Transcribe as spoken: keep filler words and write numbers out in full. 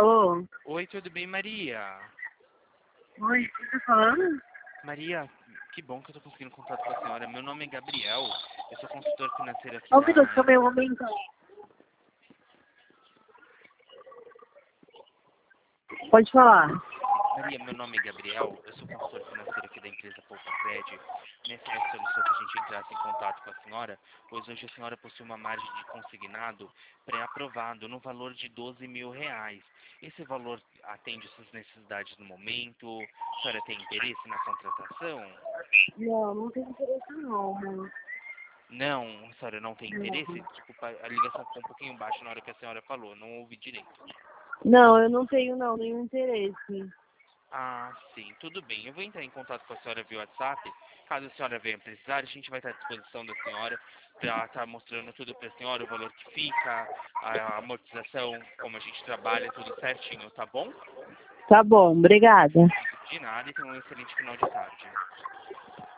Alô? Oi, tudo bem, Maria? Oi, quem tá falando? Maria, que bom que eu tô conseguindo contato com a senhora. Meu nome é Gabriel, eu sou consultor financeiro aqui Ô, da... Vitor, só um momento. Pode falar. Maria, meu nome é Gabriel, eu sou consultor financeiro aqui da empresa Poupa Cred. Minha senhora solicitou que a gente entrasse em contato com a senhora, pois hoje a senhora possui uma margem de consignado pré-aprovado no valor de doze mil reais. Esse valor atende suas necessidades no momento? A senhora tem interesse na contratação? Não, não tem interesse não, mano. Não, a senhora não tem interesse? Não. Desculpa, a ligação ficou um pouquinho baixa na hora que a senhora falou, não ouvi direito. Não, eu não tenho não, nenhum interesse. Ah, sim, tudo bem. Eu vou entrar em contato com a senhora via WhatsApp. Caso a senhora venha precisar, a gente vai estar à disposição da senhora para estar mostrando tudo para a senhora, o valor que fica, a amortização, como a gente trabalha, tudo certinho, tá bom? Tá bom, obrigada. De nada e tenha um excelente final de tarde.